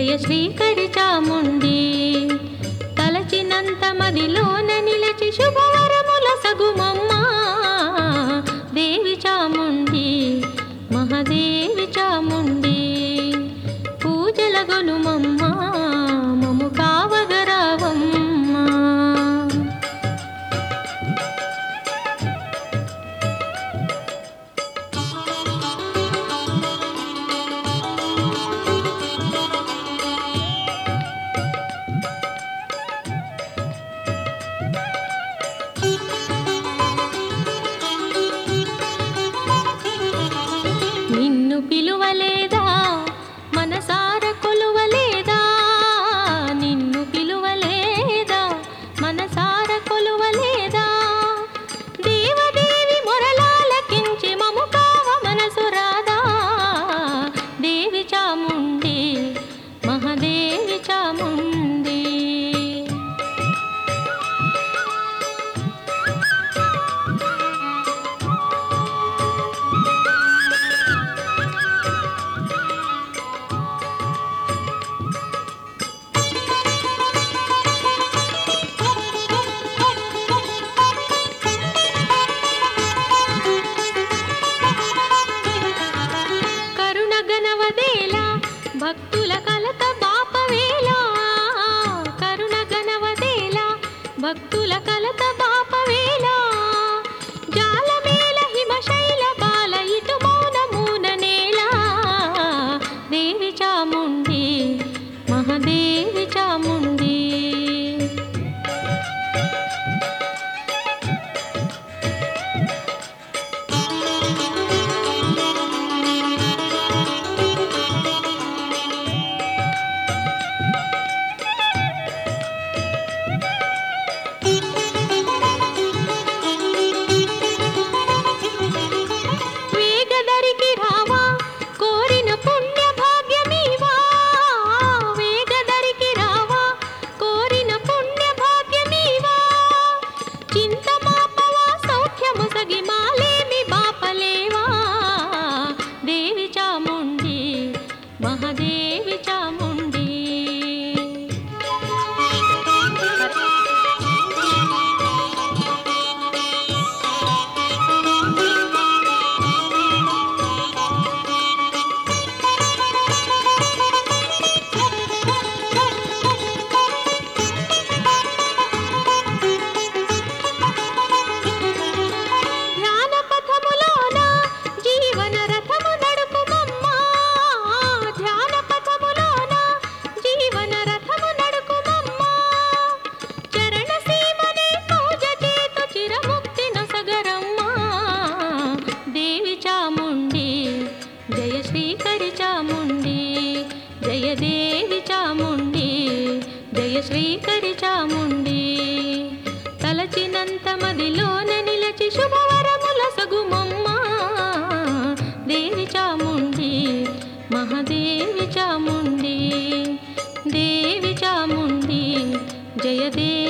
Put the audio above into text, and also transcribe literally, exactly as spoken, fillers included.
జయ శ్రీకరి చాముండి తలచినంత మదిలోన నిలచి శుభవరముల సగుమమ్మ దేవి చాముండి మహాదేవి చాముండి పూజల గొలుమమ్మ మము కావగరావమ్మ. నిన్ను పిలువలేదా మనసార కొలువలేదా, నిన్ను పిలువలేదా మనసార కొలువలేదా, దేవదేవి మొరలాలకించి మము కావ మనసు రాదా, దేవి చాముండి మహాదేవి చాముండి. భక్తుల కలత బాపవేళ కరుణ గణవదేల, భక్తుల కలత బాపవేళ జాలమేల హిమశైల బాల ఇటు మౌన మూన నేల, దేవి చాముండి మహాదేవి చాముండి. మహాదేవి చాముండి ధ్యాన పథములోన జీవన రథము నడుపుమమ్మ, ధ్యాన పథములోన జీవన రథము నడుపుమమ్మ, చరణ సీమనే పూజ చేతు చిరముక్తి నొసగరమ్మ, దేవి చాముండి జయ శ్రీకరి చాముండి, జయ దేవి చాముండి జయ శ్రీకరి చాముండి తలచినంత మదిలోన నిలచి శుభవరముల సగుమమ్మ, దేవి చాముండి మహాదేవి చాముండి, దేవి చాముండి జయ దేవి.